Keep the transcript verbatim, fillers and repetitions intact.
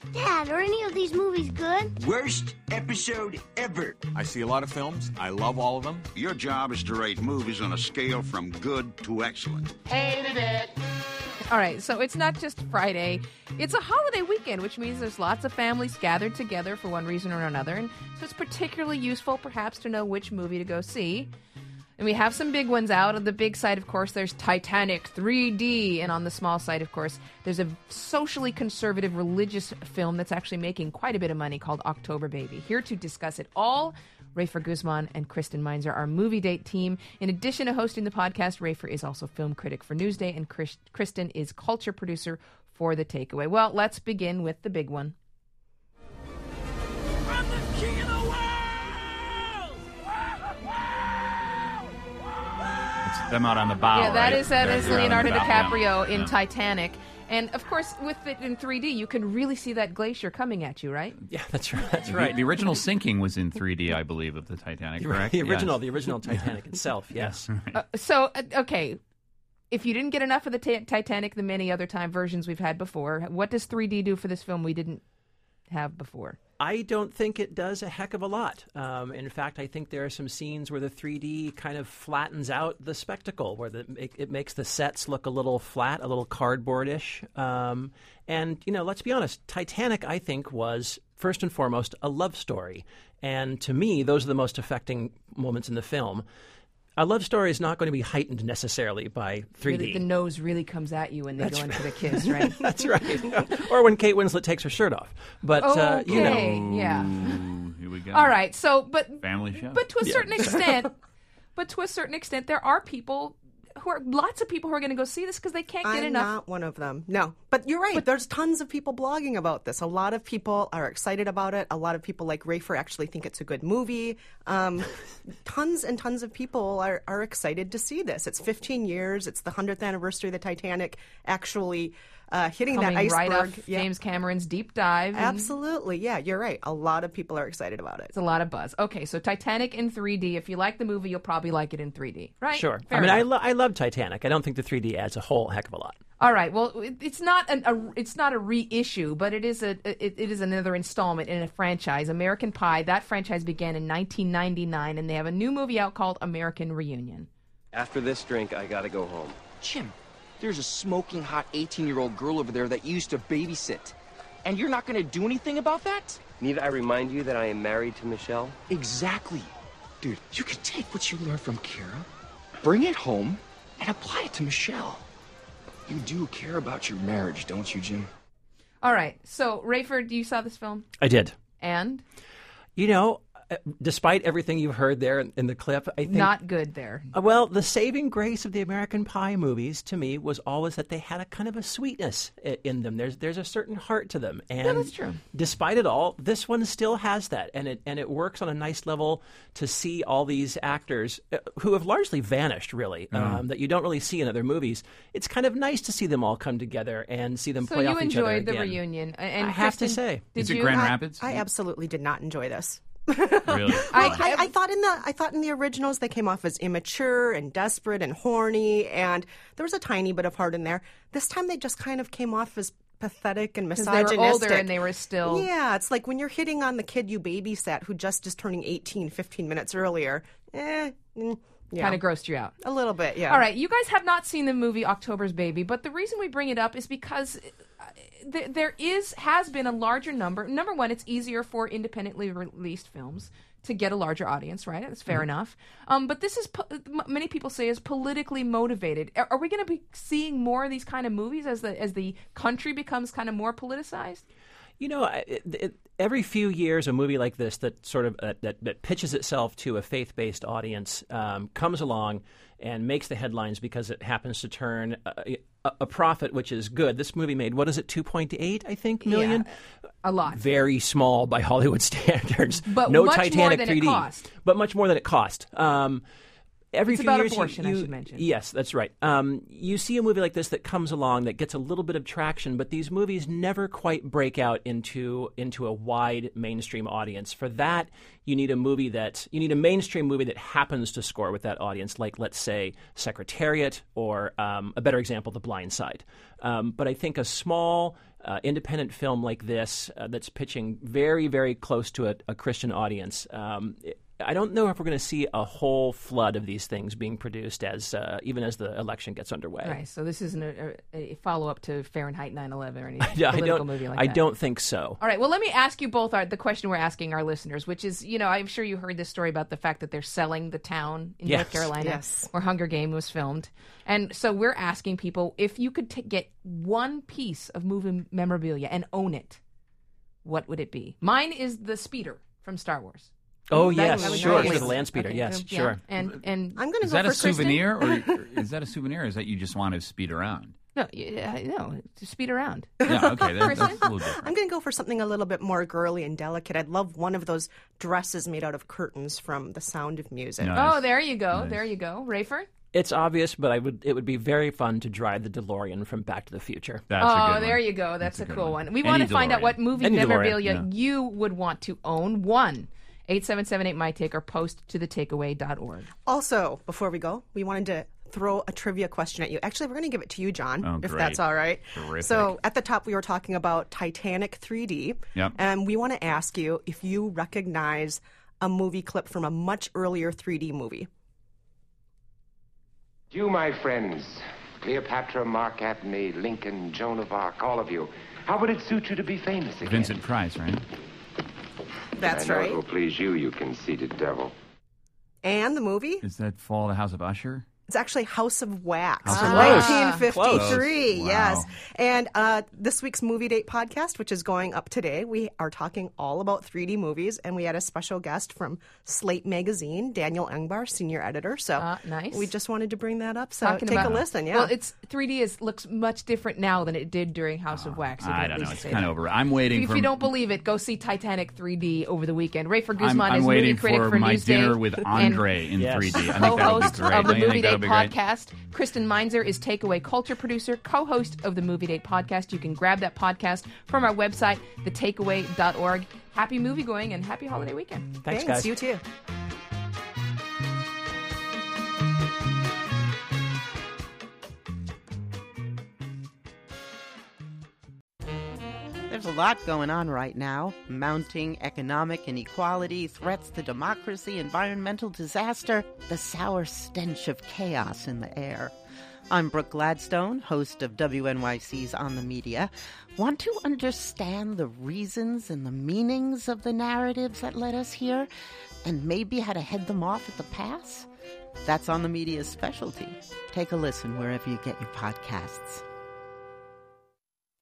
Dad, are any of these movies good? Worst episode ever. I see a lot of films. I love all of them. Your job is to rate movies on a scale from good to excellent. Hated it. All right, so it's not just Friday. It's a holiday weekend, which means there's lots of families gathered together for one reason or another. And so it's particularly useful, perhaps, to know which movie to go see. And we have some big ones out. On the big side, of course, there's Titanic three D. And on the small side, of course, there's a socially conservative religious film that's actually making quite a bit of money called October Baby. Here to discuss it all, Rafer Guzman and Kristen Meinzer, our movie date team. In addition to hosting the podcast, Rafer is also film critic for Newsday, and Chris- Kristen is culture producer for The Takeaway. Well, let's begin with the big one. I'm the king of the world! It's them out on the bow. Yeah, that right? is that They're- is they're on Leonardo the bow, DiCaprio yeah. in Yeah. Titanic. And, of course, with it in three D, you can really see that glacier coming at you, right? Yeah, that's right. That's The- right. The, original sinking was in three D, I believe, of the Titanic, correct? The original, Yes. the original Titanic itself. Yes. Uh, so, uh, okay, if you didn't get enough of the ta- Titanic, the many other time versions we've had before, what does three D do for this film we didn't have before? I don't think it does a heck of a lot. Um, in fact, I think there are some scenes where the three D kind of flattens out the spectacle, where the, it, it makes the sets look a little flat, a little cardboardish. Um, and, you know, let's be honest, Titanic, I think, was first and foremost a love story. And to me, those are the most affecting moments in the film. A love story is not going to be heightened necessarily by three D. Really, the nose really comes at you when they That's go in for the right. kiss, right? That's right. Or when Kate Winslet takes her shirt off. But, uh, you know. Okay, yeah. Ooh, here we go. All right, so, but Family show. but to a certain extent, but to a certain extent, there are people who are lots of people who are going to go see this because they can't get I'm enough. not one of them. No, but you're right. There's tons of people blogging about this. A lot of people are excited about it. A lot of people like Rafer actually think it's a good movie. Um, tons and tons of people are, are excited to see this. It's fifteen years. It's the hundredth anniversary of the Titanic actually uh, hitting Coming that iceberg. right off Yeah. James Cameron's deep dive. and Absolutely. Yeah, you're right. A lot of people are excited about it. It's a lot of buzz. Okay, so Titanic in three D. If you like the movie, you'll probably like it in three D, right? Sure. Fair I mean, I, enough. lo- I love Titanic. I don't think the three D adds a whole heck of a lot. All right. Well, it- it's not an, a it's not a reissue, but it is a it, it is another installment in a franchise. American Pie. That franchise began in nineteen ninety-nine, and they have a new movie out called American Reunion. After this drink, I gotta go home. Jim, there's a smoking hot eighteen-year-old girl over there that you used to babysit. And you're not gonna do anything about that? Need I remind you that I am married to Michelle? Exactly. Dude, you can take what you learned from Kira, bring it home, and apply it to Michelle. You do care about your marriage, don't you, Jim? All right. So, Rayford, you saw this film, I did. and You know, uh, despite everything you've heard there in, in the clip, I think not good there. Uh, well, the saving grace of the American Pie movies to me was always that they had a kind of a sweetness i- in them. There's there's a certain heart to them, and that's true. despite it all, this one still has that, and it and it works on a nice level to see all these actors uh, who have largely vanished, really, um, that you don't really see in other movies. It's kind of nice to see them all come together and see them So play you off each other enjoyed the again. reunion, A- and I have to Kristen, say. did Is it you? Grand I- Rapids? I absolutely did not enjoy this. Really? Well, I, I thought in the I thought in the originals they came off as immature and desperate and horny, and there was a tiny bit of heart in there. This time they just kind of came off as pathetic and 'Cause misogynistic. they were older and they were still. Yeah, it's like when you're hitting on the kid you babysat who just is turning eighteen fifteen minutes earlier. Eh, mm, yeah. Kind of grossed you out. A little bit, yeah. All right, you guys have not seen the movie October's Baby, but the reason we bring it up is because uh, th- there is has been a larger number. Number one, it's easier for independently released films to get a larger audience, right? That's fair enough. Um, but this is po- m- many people say is politically motivated. Are, are we going to be seeing more of these kind of movies as the as the country becomes kind of more politicized? You know, I- it, it, every few years, a movie like this that sort of uh, that, that pitches itself to a faith-based audience um, comes along and makes the headlines because it happens to turn a, a, a profit, which is good. This movie made, what is it, two point eight, I think, million? Yeah, a lot. Very small by Hollywood standards. But no much more Titanic than it three D, cost. but much more than it cost. Um, Every It's few about years, you- abortion, I you- should mention. Yes, that's right. Um, you see a movie like this that comes along that gets a little bit of traction, but these movies never quite break out into into a wide mainstream audience. For that, you need a movie that you need a mainstream movie that happens to score with that audience, like let's say Secretariat, or um, a better example, The Blind Side. Um, but I think a small uh, independent film like this uh, that's pitching very, very close to a, a Christian audience, um, it, I don't know if we're going to see a whole flood of these things being produced as uh, even as the election gets underway. Right. So this isn't a, a follow-up to Fahrenheit nine eleven or any yeah, political I don't, movie like I that. I don't think so. All right. Well, let me ask you both our, the question we're asking our listeners, which is, you know, I'm sure you heard this story about the fact that they're selling the town in Yes. North Carolina Yes. where Hunger Game was filmed. And so we're asking people, if you could t- get one piece of movie memorabilia and own it, what would it be? Mine is the speeder from Star Wars. Oh, That yes, was sure. nice. For the land speeder, Okay, yes, yeah. sure. And and I'm going to Is go that for a souvenir, Kristen. or is that a souvenir, or is that you just want to speed around? no, yeah, no, to speed around. Yeah, okay, that, that's a little different. I'm going to go for something a little bit more girly and delicate. I'd love one of those dresses made out of curtains from The Sound of Music. Nice. Oh, there you go. Nice. There you go. Rayford? It's obvious, but I would. It would be very fun to drive the DeLorean from Back to the Future. That's a Oh, good there one. you go. That's, That's a a good cool one. one. We Any want to find out DeLorean. what movie Any DeLorean, memorabilia yeah. you would want to own. One. eight seven seven eight my take or post to the takeaway dot org. Also, before we go, we wanted to throw a trivia question at you. Actually, we're going to give it to you, John, Oh, if great. that's all right. Terrific. So, at the top, we were talking about Titanic three D. Yep. And we want to ask you if you recognize a movie clip from a much earlier three D movie. You, my friends, Cleopatra, Mark Antony, Lincoln, Joan of Arc, all of you, how would it suit you to be famous again? Vincent Price, right? That's I know right. it will please you, you conceited devil. And the movie? Is that Fall of the House of Usher? It's actually House of Wax House from of Wax. nineteen fifty-three. Close. Yes. Wow. And uh, this week's Movie Date podcast, which is going up today, we are talking all about three D movies, and we had a special guest from Slate Magazine, Daniel Engbar, senior editor. So Uh, nice. we just wanted to bring that up. So Talking take about, a listen. Yeah. Well, it's three D is looks much different now than it did during House of Wax. I can don't at know. least It's say kind that. of over. I'm waiting If for. you don't believe it, go see Titanic three D over the weekend. Rayford I'm, Guzman I'm is waiting movie critic for, for my Newsday dinner with and Andre in Yes. three D. I think that'll be co-host great. of the Don't you Movie think that'll Date be great? podcast. Kristen Meinzer is Takeaway Culture producer, co-host of the Movie Date podcast. You can grab that podcast from our website, the takeaway dot org. Happy movie going and happy holiday weekend. Thanks, Thanks, guys. you too. There's a lot going on right now. Mounting economic inequality, threats to democracy, environmental disaster, the sour stench of chaos in the air. I'm Brooke Gladstone, host of W N Y C's On the Media. Want to understand the reasons and the meanings of the narratives that led us here, and maybe how to head them off at the pass? That's On the Media's specialty. Take a listen wherever you get your podcasts.